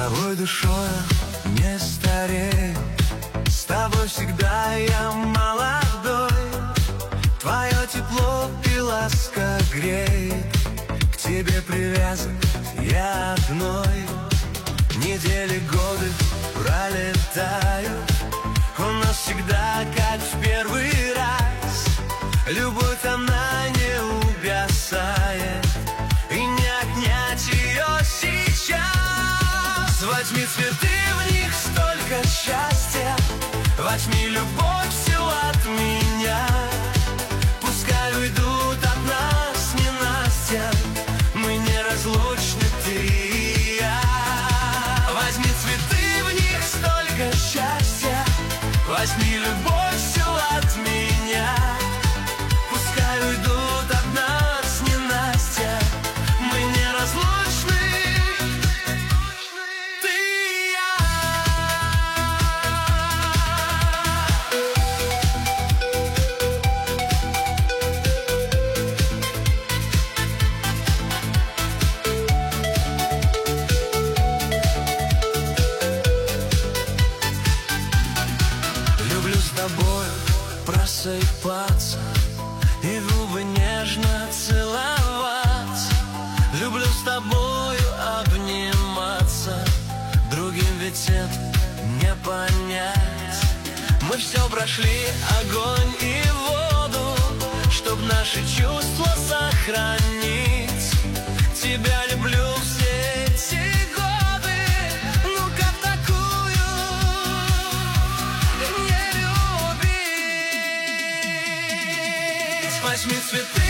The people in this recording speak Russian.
тобой душою не старею, с тобой всегда я молодой. Твое тепло и ласка греет, к тебе привязан я одной. Недели, годы пролетают, у нас всегда как в первый раз. Любовь, она не угасает, и не отнять ее сейчас. Возьми цветы, в них столько счастья, возьми любовь всю от меня. Пускай уйдут от нас ненастья, мы неразлучны, ты и я. Возьми цветы, в них столько счастья, возьми любовь всю от меня. Пускай уйдут от нас ненастья, мы неразлучны, ты и я. Люблю с тобой просыпаться и губы нежно целоваться. Люблю с тобою обниматься, другим ведь это не понять. Мы все прошли, огонь и воду, чтоб наши чувства сохранить. Тебя люблю все эти годы, ну как такую не любить? Возьми цветы,